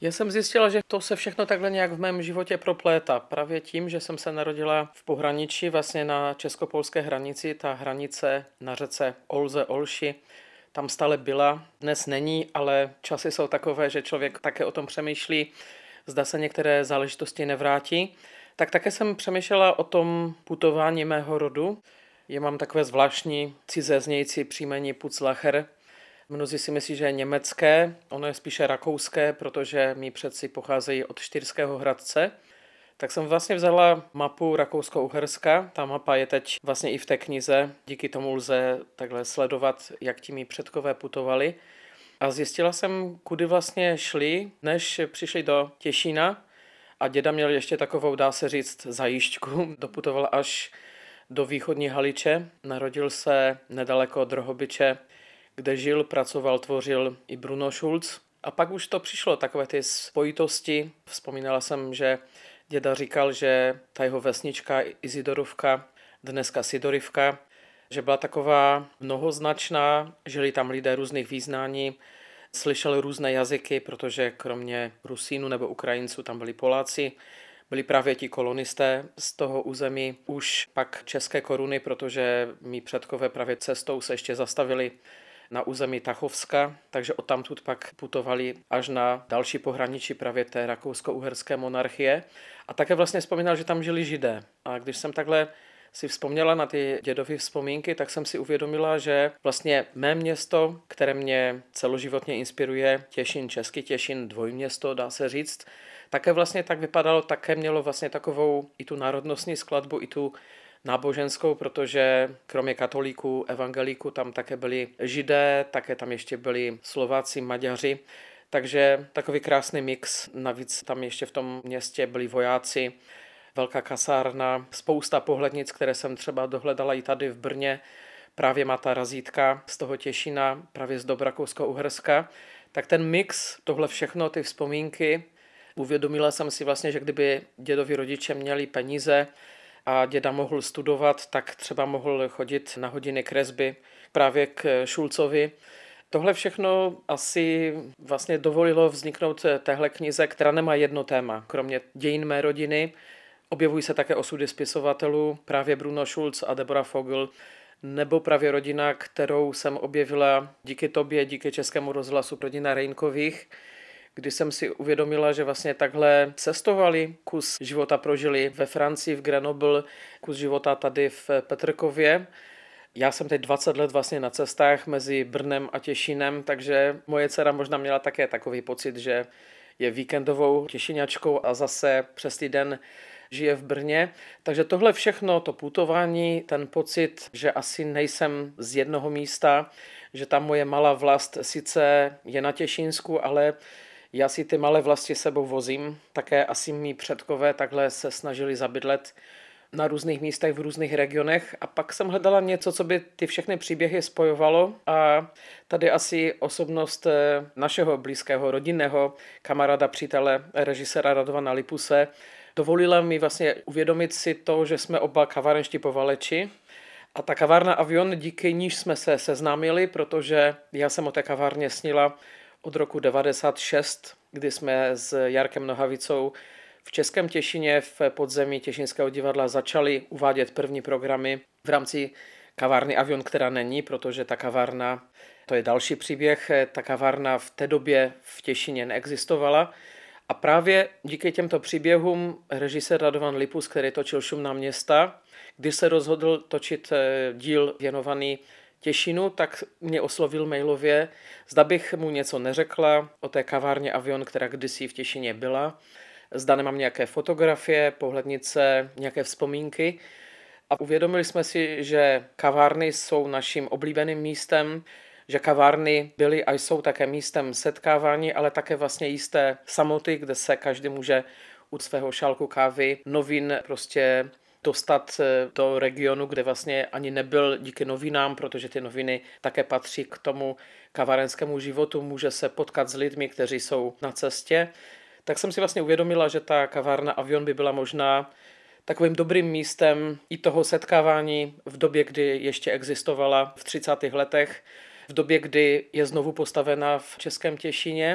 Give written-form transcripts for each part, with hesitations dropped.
Já jsem zjistila, že to se všechno takhle nějak v mém životě proplétá. Právě tím, že jsem se narodila v pohraničí, vlastně na česko-polské hranici. Ta hranice na řece Olze, Olši, tam stále byla. Dnes není, ale časy jsou takové, že člověk také o tom přemýšlí. Zda se některé záležitosti nevrátí. Tak také jsem přemýšlela o tom putování mého rodu. Já mám takové zvláštní cizé znějící příjmení Putzlacher. Mnozí si myslí, že je německé, ono je spíše rakouské, protože mý předci pocházejí od Štýrského Hradce. Tak jsem vlastně vzala mapu Rakousko-Uherska, ta mapa je teď vlastně i v té knize, díky tomu lze takhle sledovat, jak ti mý předkové putovali. A zjistila jsem, kudy vlastně šli, než přišli do Těšína a děda měl ještě takovou, dá se říct, zajížďku, doputoval až do východní Haliče, narodil se nedaleko Drohobyče, kde žil, pracoval, tvořil i Bruno Schulz. A pak už to přišlo, takové ty spojitosti. Vzpomínala jsem, že děda říkal, že ta jeho vesnička Izidorovka, dneska Sidorivka, že byla taková mnohoznačná, žili tam lidé různých význání, slyšeli různé jazyky, protože kromě Rusínů nebo Ukrajinců tam byli Poláci, byli právě ti kolonisté z toho území, už pak české koruny, protože mý předkové právě cestou se ještě zastavili na území Tachovska, takže odtamtud pak putovali až na další pohraničí právě té rakousko-uherské monarchie. A také vlastně vzpomínal, že tam žili Židé. A když jsem takhle si vzpomněla na ty dědové vzpomínky, tak jsem si uvědomila, že vlastně mé město, které mě celoživotně inspiruje, Těšín, český Těšín, dvojměsto, dá se říct, také vlastně tak vypadalo, také mělo vlastně takovou i tu národnostní skladbu, i tu náboženskou, protože kromě katolíků, evangelíků tam také byli Židé, také tam ještě byli Slováci, Maďaři, takže takový krásný mix. Navíc tam ještě v tom městě byli vojáci, velká kasárna, spousta pohlednic, které jsem třeba dohledala i tady v Brně, právě má ta razítka z toho Těšína, právě z dob Rakousko-Uherska. Tak ten mix, tohle všechno, ty vzpomínky, uvědomila jsem si vlastně, že kdyby dědovi rodiče měli peníze a děda mohl studovat, tak třeba mohl chodit na hodiny kresby právě k Šulcovi. Tohle všechno asi vlastně dovolilo vzniknout téhle knize, která nemá jedno téma. Kromě dějin mé rodiny objevují se také osudy spisovatelů, právě Bruno Schulz a Deborah Vogel, nebo právě rodina, kterou jsem objevila díky tobě, díky Českému rozhlasu, rodina Reinkových, kdy jsem si uvědomila, že vlastně takhle cestovali, kus života prožili ve Francii, v Grenoble, kus života tady v Petrkově. Já jsem teď 20 let vlastně na cestách mezi Brnem a Těšínem, takže moje dcera možná měla také takový pocit, že je víkendovou těšíňačkou a zase přes týden žije v Brně. Takže tohle všechno, to putování, ten pocit, že asi nejsem z jednoho místa, že ta moje malá vlast sice je na Těšínsku, ale já si ty malé vlasti sebou vozím. Také asi mý předkové takhle se snažili zabydlet na různých místech v různých regionech a pak jsem hledala něco, co by ty všechny příběhy spojovalo a tady asi osobnost našeho blízkého rodinného kamaráda, přítele, režiséra Radovana Lipuse dovolila mi vlastně uvědomit si to, že jsme oba kavárenští povaleči a ta kavárna Avion, díky níž jsme se seznámili, protože já jsem o té kavárně snila od roku 96, kdy jsme s Jarkem Nohavicou v Českém Těšíně v podzemí Těšínského divadla začali uvádět první programy v rámci kavárny Avion, která není, protože ta kavárna, to je další příběh, ta kavárna v té době v Těšíně neexistovala. A právě díky těmto příběhům režisér Radovan Lipus, který točil Šumná města, když se rozhodl točit díl věnovaný Těšínu, tak mě oslovil mailově, zda bych mu něco neřekla o té kavárně Avion, která kdysi v Těšíně byla. Zda nemám nějaké fotografie, pohlednice, nějaké vzpomínky. A uvědomili jsme si, že kavárny jsou naším oblíbeným místem, že kavárny byly a jsou také místem setkávání, ale také vlastně jisté samoty, kde se každý může u svého šálku kávy, novin prostě dostat do regionu, kde vlastně ani nebyl díky novinám, protože ty noviny také patří k tomu kavárenskému životu, může se potkat s lidmi, kteří jsou na cestě. Tak jsem si vlastně uvědomila, že ta kavárna Avion by byla možná takovým dobrým místem i toho setkávání v době, kdy ještě existovala v 30. letech, v době, kdy je znovu postavena v Českém Těšíně.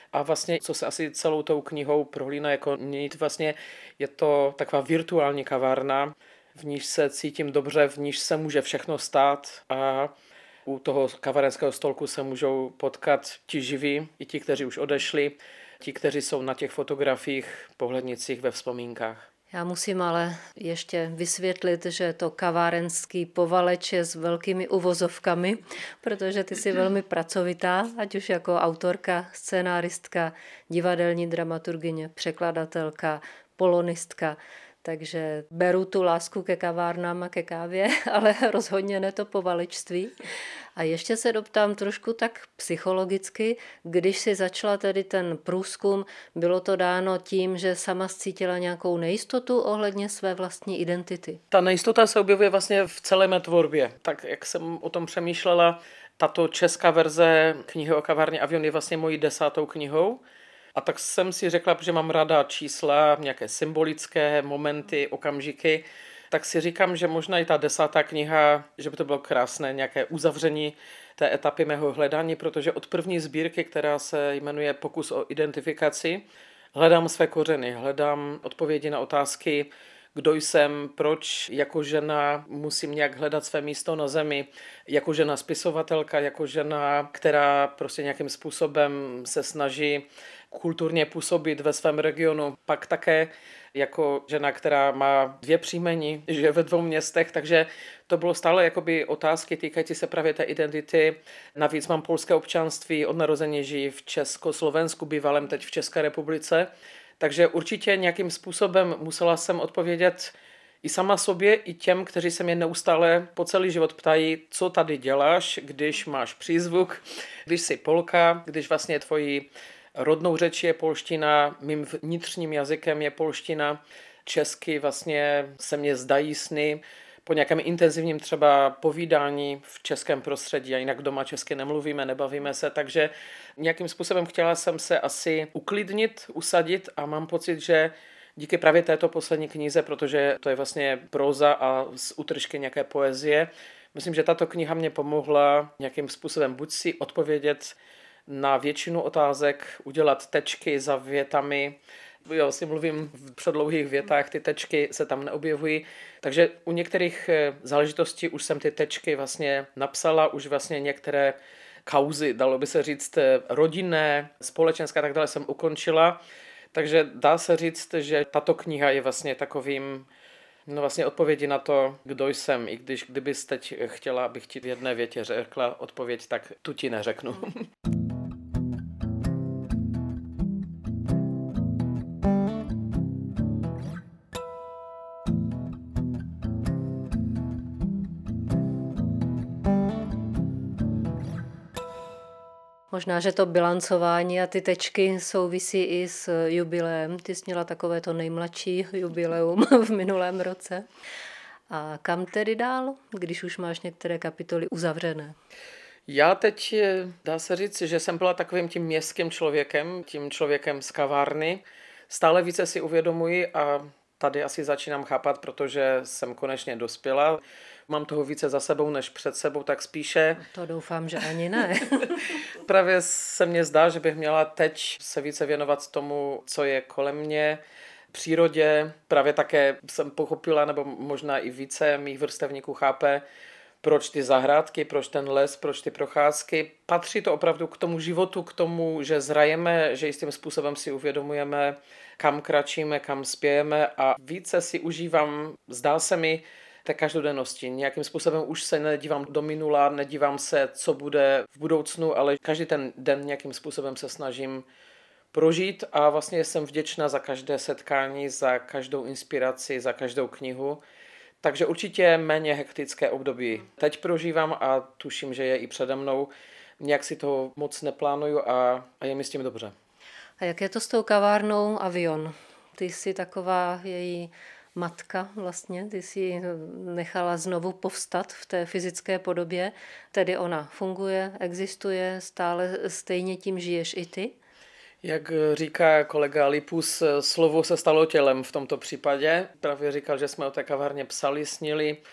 A vlastně, co se asi celou tou knihou prohlíná jako nit, vlastně je to taková virtuální kavárna, v níž se cítím dobře, v níž se může všechno stát a u toho kavárenského stolku se můžou potkat ti živí, i ti, kteří už odešli, ti, kteří jsou na těch fotografiích, pohlednicích ve vzpomínkách. Já musím ale ještě vysvětlit, že to kavárenský povaleč je s velkými uvozovkami, protože ty jsi velmi pracovitá, ať už jako autorka, scénáristka, divadelní dramaturgyně, překladatelka, polonistka. Takže beru tu lásku ke kavárnám a ke kávě, ale rozhodně ne to povalečství. A ještě se doptám trošku tak psychologicky, když si začala tedy ten průzkum, bylo to dáno tím, že sama cítila nějakou nejistotu ohledně své vlastní identity? Ta nejistota se objevuje vlastně v celé mé tvorbě. Tak jak jsem o tom přemýšlela, tato česká verze knihy o kavárně Avion je vlastně mojí 10. knihou. A tak jsem si řekla, že mám ráda čísla, nějaké symbolické momenty, okamžiky, tak si říkám, že možná i ta 10. kniha, že by to bylo krásné nějaké uzavření té etapy mého hledání, protože od první sbírky, která se jmenuje Pokus o identifikaci, hledám své kořeny, hledám odpovědi na otázky, kdo jsem, proč jako žena musím nějak hledat své místo na zemi, jako žena spisovatelka, jako žena, která prostě nějakým způsobem se snaží kulturně působit ve svém regionu, pak také jako žena, která má 2 příjmení, žije ve 2 městech, takže to bylo stále jakoby otázky týkající se právě té identity. Navíc mám polské občanství, od narození žiji v Československu, bývalém teď v České republice, takže určitě nějakým způsobem musela jsem odpovědět i sama sobě, i těm, kteří se mě neustále po celý život ptají, co tady děláš, když máš přízvuk, když jsi Polka, když vlastně tvojí rodnou řečí je polština, mým vnitřním jazykem je polština, česky vlastně se mně zdají sny po nějakém intenzivním třeba povídání v českém prostředí a jinak doma česky nemluvíme, nebavíme se, takže nějakým způsobem chtěla jsem se asi uklidnit, usadit a mám pocit, že díky právě této poslední knize, protože to je vlastně próza a z útržky nějaké poezie, myslím, že tato kniha mě pomohla nějakým způsobem buď si odpovědět na většinu otázek, udělat tečky za větami. Jo, si mluvím v předlouhých větách, ty tečky se tam neobjevují. Takže u některých záležitostí už jsem ty tečky vlastně napsala, už vlastně některé kauzy, dalo by se říct, rodinné, společenské a tak dále jsem ukončila. Takže dá se říct, že tato kniha je vlastně takovým vlastně odpovědi na to, kdo jsem. I kdybys teď chtěla, abych ti v jedné větě řekla odpověď, tak tu ti neřeknu. Možná, že to bilancování a ty tečky souvisí i s jubileem. Ty jsi měla takové to nejmladší jubileum v minulém roce. A kam tedy dál, když už máš některé kapitoly uzavřené? Já teď, dá se říct, že jsem byla takovým tím městským člověkem, tím člověkem z kavárny. Stále více si uvědomuji a tady asi začínám chápat, protože jsem konečně dospěla. Mám toho více za sebou než před sebou, tak spíše... To doufám, že ani ne. Právě se mně zdá, že bych měla teď se více věnovat tomu, co je kolem mě, přírodě. Právě také jsem pochopila, nebo možná i více mých vrstevníků chápe, proč ty zahrádky, proč ten les, proč ty procházky. Patří to opravdu k tomu životu, k tomu, že zrajeme, že jistým způsobem si uvědomujeme, kam kračíme, kam spějeme a více si užívám, zdá se mi, té každodennosti. Nějakým způsobem už se nedívám do minula, nedívám se, co bude v budoucnu, ale každý ten den nějakým způsobem se snažím prožít a vlastně jsem vděčná za každé setkání, za každou inspiraci, za každou knihu. Takže určitě méně hektické období teď prožívám a tuším, že je i přede mnou. Nějak si to moc neplánuju a je mi s tím dobře. A jak je to s tou kavárnou Avion? Ty jsi taková její matka vlastně, ty si ji nechala znovu povstat v té fyzické podobě, tedy ona funguje, existuje, stále stejně tím žiješ i ty? Jak říká kolega Lipus, slovo se stalo tělem v tomto případě. Právě říkal, že jsme o té kavárně psali, snili.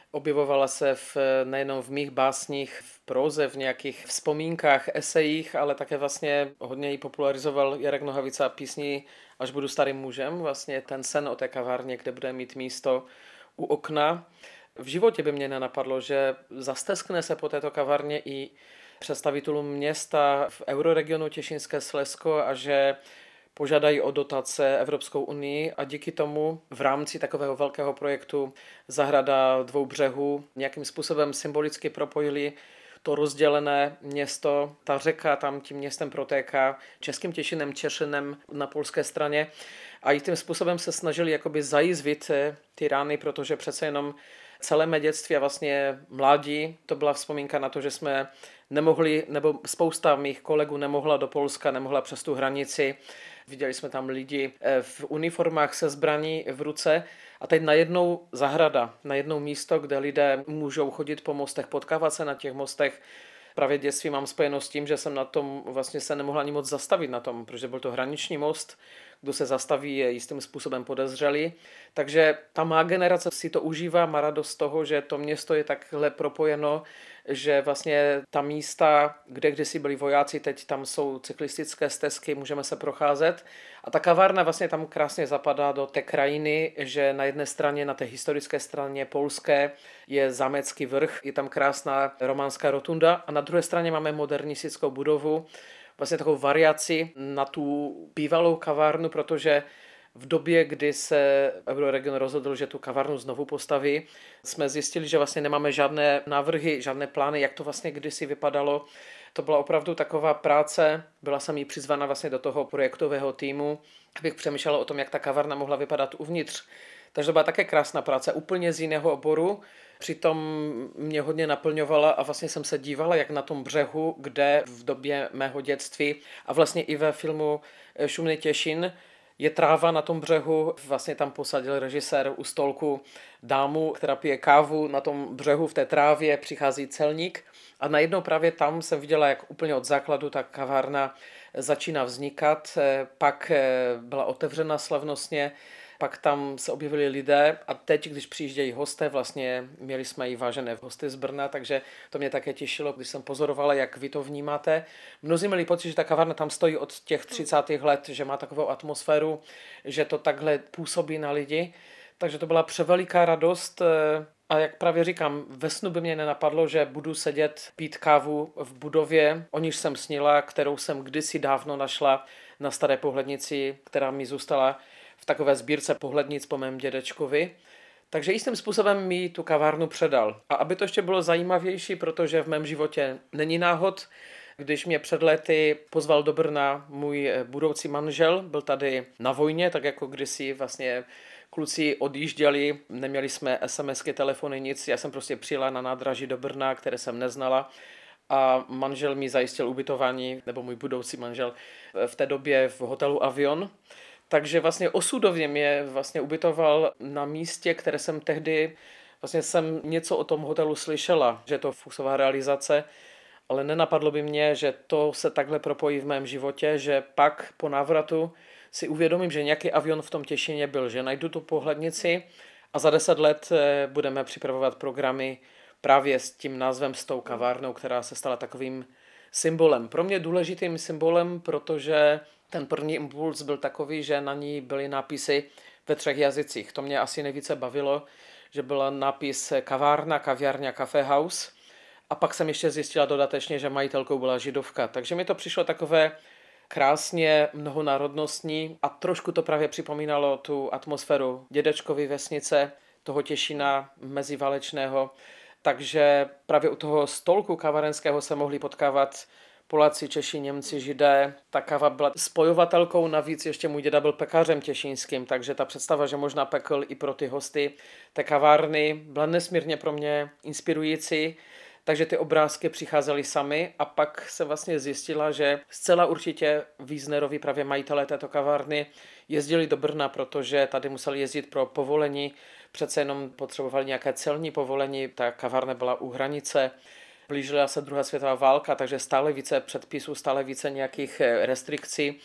Objevovala se nejenom v mých básních, v próze, v nějakých vzpomínkách, esejích, ale také vlastně hodně ji popularizoval Jarek Nohavica písní Až budu starým mužem, vlastně ten sen o té kavárně, kde bude mít místo u okna. V životě by mě nenapadlo, že zasteskne se po této kavárně i představitelům města v euroregionu Těšínské Slezsko a že požádají o dotace Evropskou unii a díky tomu v rámci takového velkého projektu Zahrada dvou břehů nějakým způsobem symbolicky propojili to rozdělené město. Ta řeka tam tím městem protéká Českým Těšinem, Češinem na polské straně a i tím způsobem se snažili jakoby zajizvit ty rány, protože přece jenom celé mé dětství a vlastně mládí, to byla vzpomínka na to, že jsme nemohli, nebo spousta mých kolegů nemohla do Polska, nemohla přes tu hranici. Viděli jsme tam lidi v uniformách se zbraní v ruce a teď najednou zahrada, najednou místo, kde lidé můžou chodit po mostech, potkávat se na těch mostech. Právě dětství mám spojeno s tím, že jsem na tom vlastně se nemohla ani moc zastavit na tom, protože byl to hraniční most, kdo se zastaví, je jistým způsobem podezřelý. Takže ta má generace si to užívá, má radost z toho, že to město je takhle propojeno, že vlastně ta místa, kde kdysi byli vojáci, teď tam jsou cyklistické stezky, můžeme se procházet. A ta kavárna vlastně tam krásně zapadá do té krajiny, že na jedné straně, na té historické straně polské, je Zámecký vrch, je tam krásná románská rotunda a na druhé straně máme modernistickou budovu, vlastně takovou variaci na tu bývalou kavárnu, protože v době, kdy se Euroregion rozhodl, že tu kavárnu znovu postaví, jsme zjistili, že vlastně nemáme žádné návrhy, žádné plány, jak to vlastně kdysi vypadalo. To byla opravdu taková práce, byla jsem jí přizvána vlastně do toho projektového týmu, abych přemýšlela o tom, jak ta kavárna mohla vypadat uvnitř. Takže to byla také krásná práce, úplně z jiného oboru. Přitom mě hodně naplňovala a vlastně jsem se dívala, jak na tom břehu, kde v době mého dětství a vlastně i ve filmu Šumný Těšín je tráva na tom břehu, vlastně tam posadil režisér u stolku dámu, která pije kávu na tom břehu v té trávě, přichází celník a najednou právě tam jsem viděla, jak úplně od základu ta kavárna začíná vznikat, pak byla otevřena slavnostně, pak tam se objevili lidé a teď, když přijíždějí hosté, vlastně měli jsme i vážené hosty z Brna, takže to mě také těšilo, když jsem pozorovala, jak vy to vnímáte. Mnozí měli pocit, že ta kavárna tam stojí od těch 30. let, že má takovou atmosféru, že to takhle působí na lidi. Takže to byla převeliká radost a jak právě říkám, ve snu by mě nenapadlo, že budu sedět, pít kávu v budově, o níž jsem snila, kterou jsem kdysi dávno našla na Staré Pohlednici, která mi zůstala v takové sbírce pohlednic po mém dědečkovi. Takže jistým způsobem mi tu kavárnu předal. A aby to ještě bylo zajímavější, protože v mém životě není náhod, když mě před lety pozval do Brna můj budoucí manžel, byl tady na vojně, tak jako kdysi vlastně kluci odjížděli, neměli jsme SMSky, telefony, nic, já jsem prostě přijela na nádraží do Brna, které jsem neznala a manžel mi zajistil ubytování, nebo můj budoucí manžel, v té době v hotelu Avion. Takže vlastně osudově mě vlastně ubytoval na místě, které jsem tehdy, vlastně jsem něco o tom hotelu slyšela, že je to Fuchsová realizace, ale nenapadlo by mě, že to se takhle propojí v mém životě, že pak po návratu si uvědomím, že nějaký Avion v tom Těšíně byl, že najdu tu pohlednici a za 10 let budeme připravovat programy právě s tím názvem, s tou kavárnou, která se stala takovým symbolem. Pro mě důležitým symbolem, protože ten první impuls byl takový, že na ní byly nápisy ve 3 jazycích. To mě asi nejvíce bavilo, že byl nápis kavárna, kaviárna, cafe house. A pak jsem ještě zjistila dodatečně, že majitelkou byla Židovka. Takže mi to přišlo takové krásně mnohonárodnostní a trošku to právě připomínalo tu atmosféru dědečkovy vesnice, toho Těšína meziválečného. Takže právě u toho stolku kavárenského se mohli potkávat Poláci, Češi, Němci, Židé. Ta káva byla spojovatelkou, navíc ještě můj děda byl pekařem těšínským, takže ta představa, že možná pekl i pro ty hosty té kavárny, byla nesmírně pro mě inspirující. Takže ty obrázky přicházely sami a pak se vlastně zjistila, že zcela určitě Wiesnerovi, právě majitelé této kavárny, jezdili do Brna, protože tady museli jezdit pro povolení, přece jenom potřebovali nějaké celní povolení, ta kavárna byla u hranice, blížila se druhá světová válka, takže stále více předpisů, stále více nějakých restrikcí.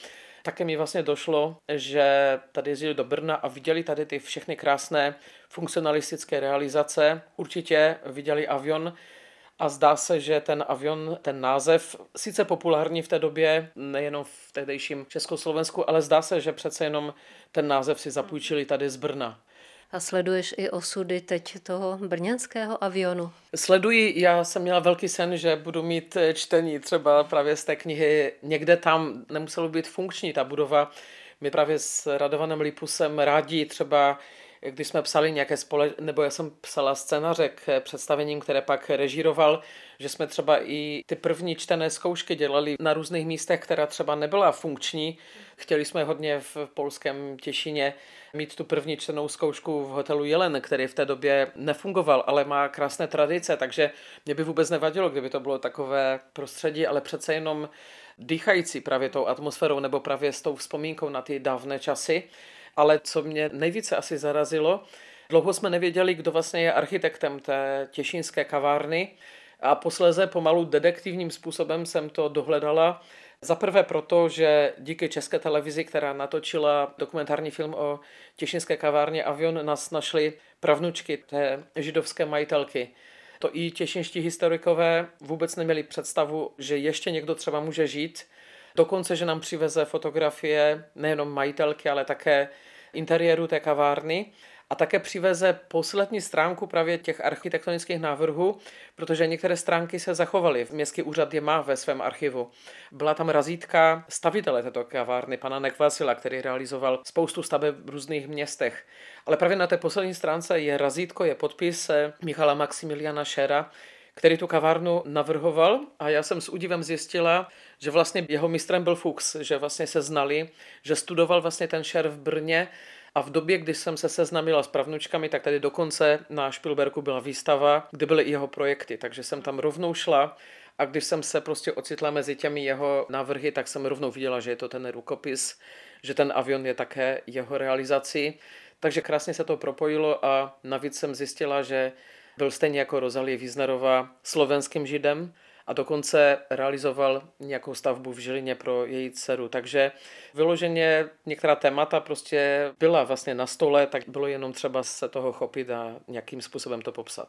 také mi vlastně došlo, že tady jezdili do Brna a viděli tady ty všechny krásné funkcionalistické realizace. Určitě viděli avion a zdá se, že ten avion, ten název, sice populární v té době, nejenom v tehdejším Československu, ale zdá se, že přece jenom ten název si zapůjčili tady z Brna. A sleduješ i osudy teď toho brněnského avionu? Sleduji, já jsem měla velký sen, že budu mít čtení třeba právě z té knihy. Někde tam nemuselo být funkční ta budova. My právě s Radovanem Lipusem rádi třeba, když jsme psali nějaké nebo já jsem psala scénáře k představením, které pak režíroval, že jsme třeba i ty první čtené zkoušky dělali na různých místech, která třeba nebyla funkční. Chtěli jsme hodně v polském Těšíně mít tu první čtenou zkoušku v hotelu Jelen, který v té době nefungoval, ale má krásné tradice, takže mě by vůbec nevadilo, kdyby to bylo takové prostředí, ale přece jenom dýchající právě tou atmosférou nebo právě s tou vzpomínkou na ty dávné časy. Ale co mě nejvíce asi zarazilo, dlouho jsme nevěděli, kdo vlastně je architektem té těšínské kavárny a posléze pomalu detektivním způsobem jsem to dohledala. Za prvé proto, že díky České televizi, která natočila dokumentární film o těšínské kavárně Avion, nás našli pravnučky té židovské majitelky. To i těšínští historikové vůbec neměli představu, že ještě někdo třeba může žít. Dokonce, že nám přiveze fotografie nejenom majitelky, ale také interiéru té kavárny a také přiveze poslední stránku právě těch architektonických návrhů, protože některé stránky se zachovaly. Městský úřad je má ve svém archivu. Byla tam razítka stavitele této kavárny, pana Nekvasila, který realizoval spoustu staveb v různých městech. Ale právě na té poslední stránce je razítko, je podpis Michala Maximiliana Schera, který tu kavárnu navrhoval a já jsem s údivem zjistila, že vlastně jeho mistrem byl Fuchs, že vlastně se znali, že studoval vlastně ten Scher v Brně a v době, kdy jsem se seznámila s pravnučkami, tak tady dokonce na Špilberku byla výstava, kde byly i jeho projekty, takže jsem tam rovnou šla a když jsem se prostě ocitla mezi těmi jeho návrhy, tak jsem rovnou viděla, že je to ten rukopis, že ten avion je také jeho realizací, takže krásně se to propojilo a navíc jsem zjistila, že byl stejně jako Rosalie Wiesnerová slovenským Židem a dokonce realizoval nějakou stavbu v Žilině pro její dceru. Takže vyloženě některá témata prostě byla vlastně na stole, tak bylo jenom třeba se toho chopit a nějakým způsobem to popsat.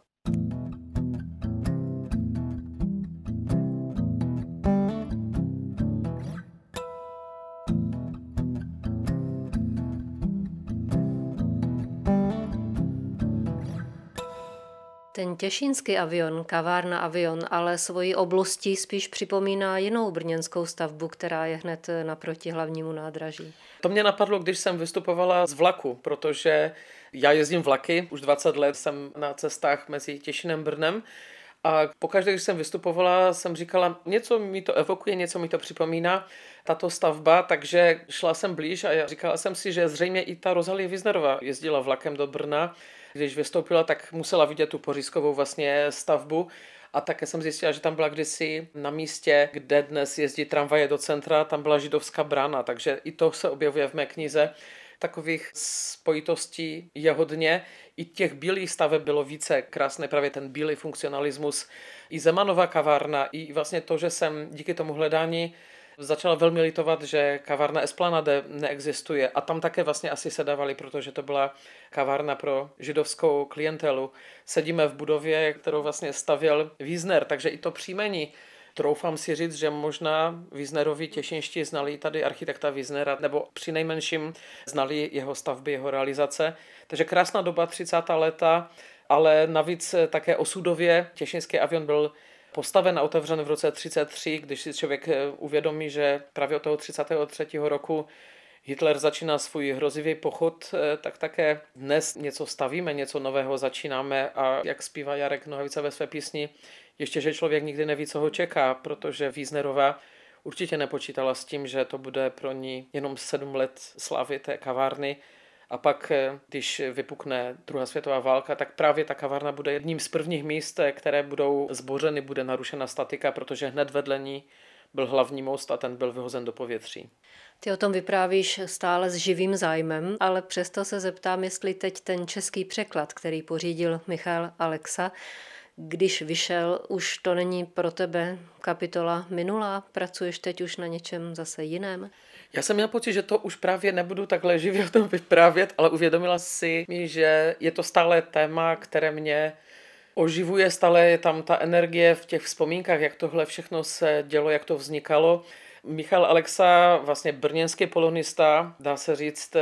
Ten těšínský avion, kavárna Avion, ale svojí oblastí spíš připomíná jinou brněnskou stavbu, která je hned naproti hlavnímu nádraží. To mě napadlo, když jsem vystupovala z vlaku, protože já jezdím vlaky, už 20 let jsem na cestách mezi Těšínem a Brnem a pokaždé, když jsem vystupovala, jsem říkala, něco mi to evokuje, něco mi to připomíná, tato stavba, takže šla jsem blíž a říkala jsem si, že zřejmě i ta Rosalie Wiesnerová jezdila vlakem do Brna. Když vystoupila, tak musela vidět tu pořízkovou vlastně stavbu a také jsem zjistila, že tam byla kdysi na místě, kde dnes jezdí tramvaje do centra, tam byla židovská brána, takže i to se objevuje v mé knize. Takových spojitostí je hodně. I těch bílých staveb bylo více krásné, právě ten bílý funkcionalismus. I Zemanova kavárna, i vlastně to, že jsem díky tomu hledání začala velmi litovat, že kavárna Esplanade neexistuje a tam také vlastně asi sedávali, protože to byla kavárna pro židovskou klientelu. Sedíme v budově, kterou vlastně stavěl Wiesner, takže i to příjmení. Troufám si říct, že možná Wiesnerovi těšínští znali tady architekta Wiesnera, nebo přinejmenším znali jeho stavby, jeho realizace. Takže krásná doba, 30. léta, ale navíc také osudově těšínský avion byl postaven a otevřen v roce 1933, když si člověk uvědomí, že právě od toho 33. roku Hitler začíná svůj hrozivý pochod, tak také dnes něco stavíme, něco nového začínáme a jak zpívá Jarek Nohavica ve své písni, ještě, že člověk nikdy neví, co ho čeká, protože Wiesnerová určitě nepočítala s tím, že to bude pro ní jenom 7 let slávy té kavárny. A pak, když vypukne druhá světová válka, tak právě ta kavárna bude jedním z prvních míst, které budou zbořeny, bude narušena statika, protože hned vedle ní byl hlavní most a ten byl vyhozen do povětří. Ty o tom vyprávíš stále s živým zájmem, ale přesto se zeptám, jestli teď ten český překlad, který pořídil Michal Alexa, když vyšel, už to není pro tebe kapitola minulá? Pracuješ teď už na něčem zase jiném? Já jsem měla pocit, že to už právě nebudu takhle živě o tom vyprávět, ale uvědomila si mi, že je to stále téma, které mě oživuje, stále je tam ta energie v těch vzpomínkách, jak tohle všechno se dělo, jak to vznikalo. Michal Alexa, vlastně brněnský polonista, dá se říct,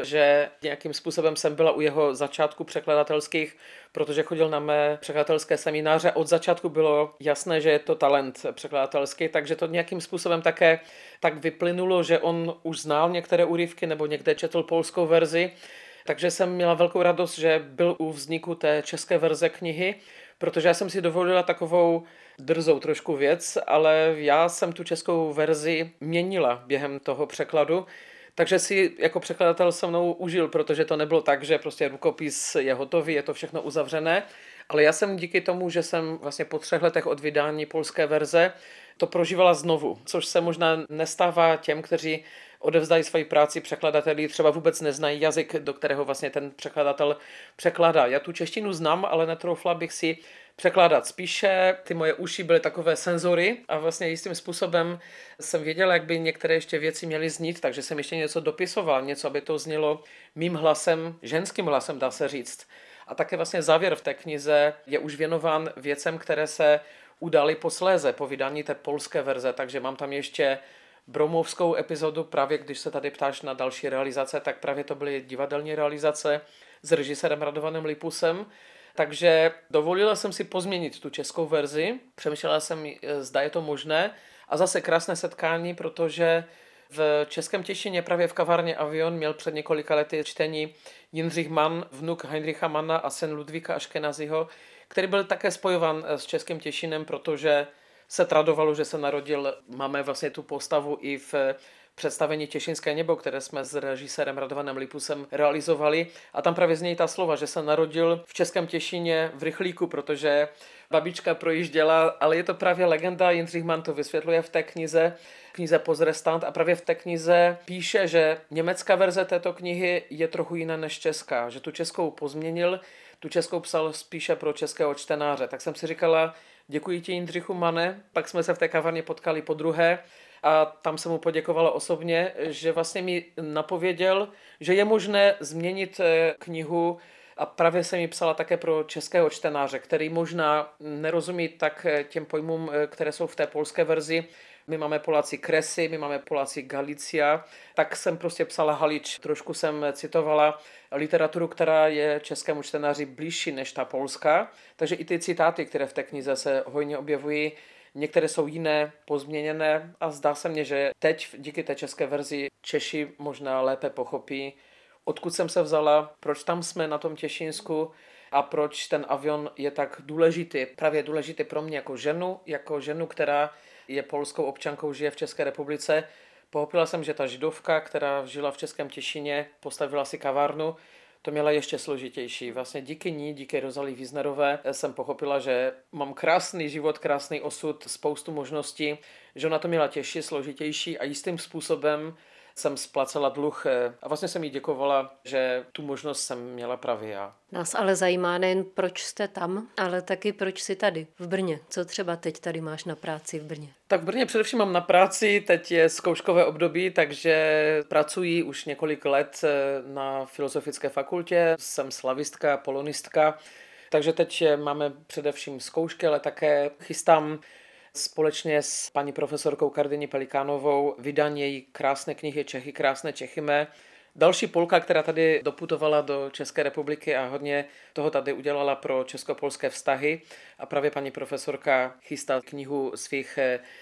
že nějakým způsobem jsem byla u jeho začátku překladatelských, protože chodil na mé překladatelské semináře. Od začátku bylo jasné, že je to talent překladatelský, takže to nějakým způsobem také tak vyplynulo, že on už znal některé úryvky nebo někde četl polskou verzi. Takže jsem měla velkou radost, že byl u vzniku té české verze knihy, protože já jsem si dovolila takovou drzou trošku věc, ale já jsem tu českou verzi měnila během toho překladu, takže si jako překladatel se mnou užil, protože to nebylo tak, že prostě rukopis je hotový, je to všechno uzavřené, ale já jsem díky tomu, že jsem vlastně po 3 letech od vydání polské verze to prožívala znovu, což se možná nestává těm, kteří odevzdají svoji práci překladateli, třeba vůbec neznají jazyk, do kterého vlastně ten překladatel překládá. Já tu češtinu znám, ale netroufla bych si překládat. Spíše ty moje uši byly takové senzory a vlastně jistým způsobem jsem věděla, jak by některé ještě věci měly znít, takže jsem ještě něco dopisoval, něco, aby to znělo mým hlasem, ženským hlasem, dá se říct. A také vlastně závěr v té knize je už věnován věcem, které se udály posléze po vydání té polské verze, takže mám tam ještě bromovskou epizodu, právě když se tady ptáš na další realizace, tak právě to byly divadelní realizace s režisérem Radovanem Lipusem. Takže dovolila jsem si pozměnit tu českou verzi, přemýšlela jsem, zda je to možné. A zase krásné setkání, protože v Českém Těšíně právě v kavárně Avion měl před několika lety čtení Jindřich Mann, vnuk Heinricha Manna a syn Ludvíka Aškenazyho, který byl také spojován s Českým Těšínem, protože se tradovalo, že se narodil, máme vlastně tu postavu i v představení Těšínské nebo, které jsme s režisérem Radovanem Lipusem realizovali. A tam právě znějí ta slova, že se narodil v Českém Těšíně v rychlíku, protože babička projížděla, ale je to právě legenda, Jindřich Mann to vysvětluje v té knize Pozrestant a právě v té knize píše, že německá verze této knihy je trochu jiná než česká, že tu českou pozměnil, tu českou psal spíše pro českého čtenáře. Tak jsem si říkala, děkuji ti, Jindřichu Manne, pak jsme se v té kavárně potkali podruhé a tam jsem mu poděkovala osobně, že vlastně mi napověděl, že je možné změnit knihu a právě jsem ji psala také pro českého čtenáře, který možná nerozumí tak těm pojmům, které jsou v té polské verzi. My máme Poláci Kresy, my máme Poláci Galicia, tak jsem prostě psala Halič. Trošku jsem citovala literaturu, která je českému čtenáři blížší než ta polská, takže i ty citáty, které v té knize se hojně objevují, některé jsou jiné, pozměněné a zdá se mně, že teď díky té české verzi Češi možná lépe pochopí, odkud jsem se vzala, proč tam jsme na tom Těšínsku a proč ten Avion je tak důležitý. Právě důležitý pro mě jako ženu, která je polskou občankou, žije v České republice. Pochopila jsem, že ta židovka, která žila v Českém Těšíně, postavila si kavárnu, to měla ještě složitější. Vlastně díky ní, díky Rozalii Wiesnerové, jsem pochopila, že mám krásný život, krásný osud, spoustu možností, že ona to měla těžší, složitější a jistým způsobem jsem splacela dluh a vlastně jsem jí děkovala, že tu možnost jsem měla právě já. Nás ale zajímá nejen proč jste tam, ale taky proč jsi tady v Brně. Co třeba teď tady máš na práci v Brně? Tak v Brně především mám na práci, teď je zkouškové období, takže pracuji už několik let na Filozofické fakultě, jsem slavistka, polonistka, takže teď máme především zkoušky, ale také chystám společně s paní profesorkou Kardyní Pelikánovou vydání její krásné knihy Čechy, krásné Čechyme. Další Polka, která tady doputovala do České republiky a hodně toho tady udělala pro česko-polské vztahy. A právě paní profesorka chystá knihu svých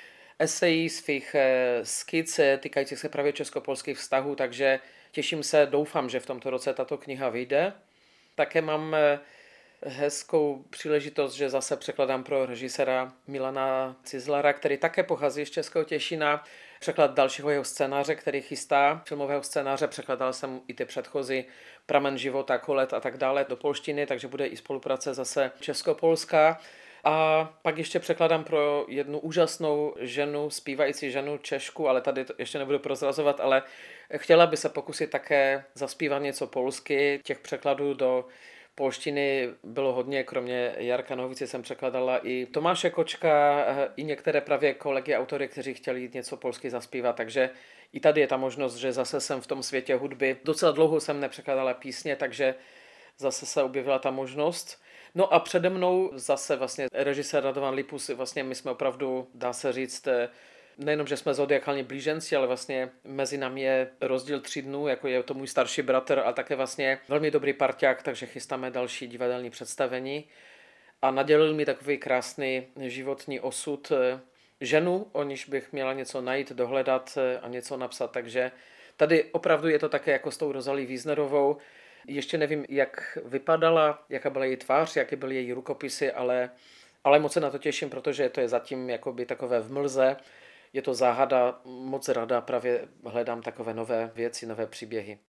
esejí, svých skic týkajících se právě česko-polských vztahů, takže těším se, doufám, že v tomto roce tato kniha vyjde. Také mám hezkou příležitost, že zase překladám pro režiséra Milana Cizlara, který také pochází z Českého Těšína. Překlad dalšího jeho scénáře, který chystá, filmového scénáře, překladal jsem i ty předchozí Pramen života, Kolet a tak dále do polštiny, takže bude i spolupráce zase česko-polská. A pak ještě překladám pro jednu úžasnou ženu, zpívající ženu Češku, ale tady to ještě nebudu prozrazovat, ale chtěla by se pokusit také zaspívat něco polsky. Těch překladů do polštiny bylo hodně, kromě Jarka Nohovice jsem překladala i Tomáše Kočka, i některé právě kolegy autory, kteří chtěli něco polsky zaspívat, takže i tady je ta možnost, že zase jsem v tom světě hudby. Docela dlouho jsem nepřekládala písně, takže zase se objevila ta možnost. No a přede mnou zase vlastně režisér Radovan Lipus, vlastně my jsme opravdu, dá se říct, nejenom, že jsme zodiakálně blíženci, ale vlastně mezi námi je rozdíl 3 dnů, jako je to můj starší bratr, ale také vlastně velmi dobrý parťák, takže chystáme další divadelní představení. A nadělil mi takový krásný životní osud, ženu, o níž bych měla něco najít, dohledat a něco napsat, takže tady opravdu je to také jako s tou Rozalí Wiesnerovou. Ještě nevím, jak vypadala, jaká byla její tvář, jaké byly její rukopisy, ale moc se na to těším, protože to je zatím jakoby takové v mlze. Je to záhada, moc ráda právě hledám takové nové věci, nové příběhy.